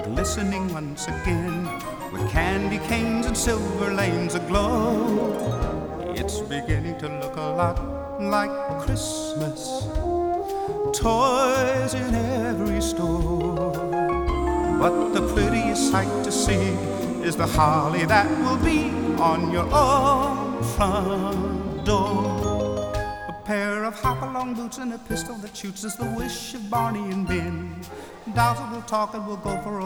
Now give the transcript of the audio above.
glistening once again, with candy canes and silver lanes aglow. It's beginning to look a lot like Christmas, toys in every store. But the prettiest sight to see is the holly that will be on your own front door. A pair of hop-along boots and a pistol that shoots is the wish of Barney and Ben. Dolls that will talk and will go for a